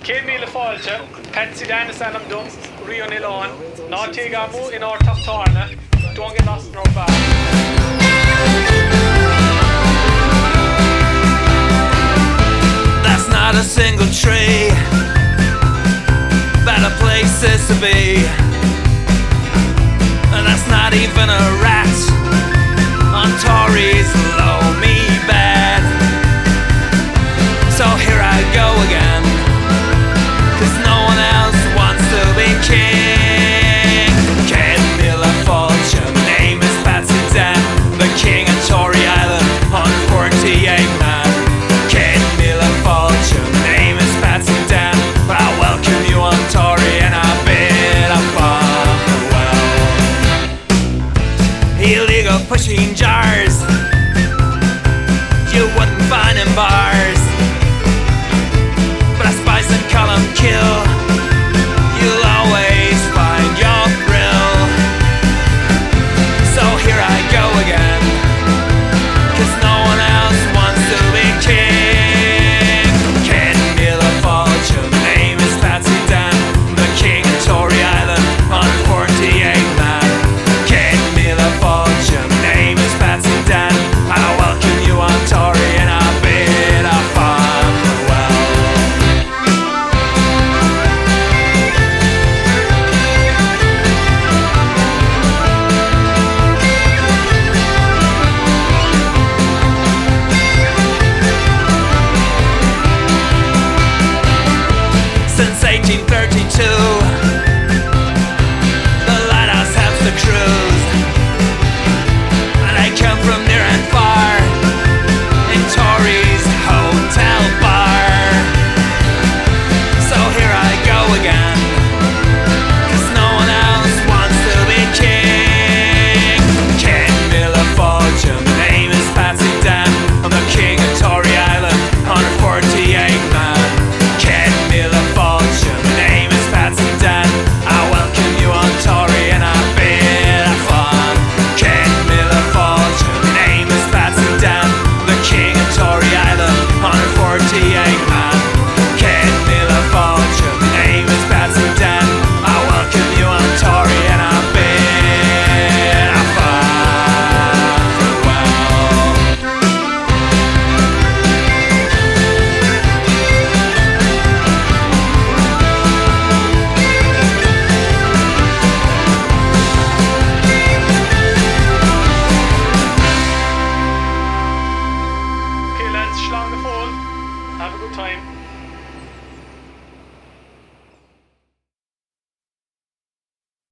Cé míle fáilte, Patsy Dennis an am dum, Rio Nilán, ná tégamú in áirtachtárna, Donge las nó bá. That's not a single tree, better places to be. And that's not even a rat on Tory's low me bed. So here I go again,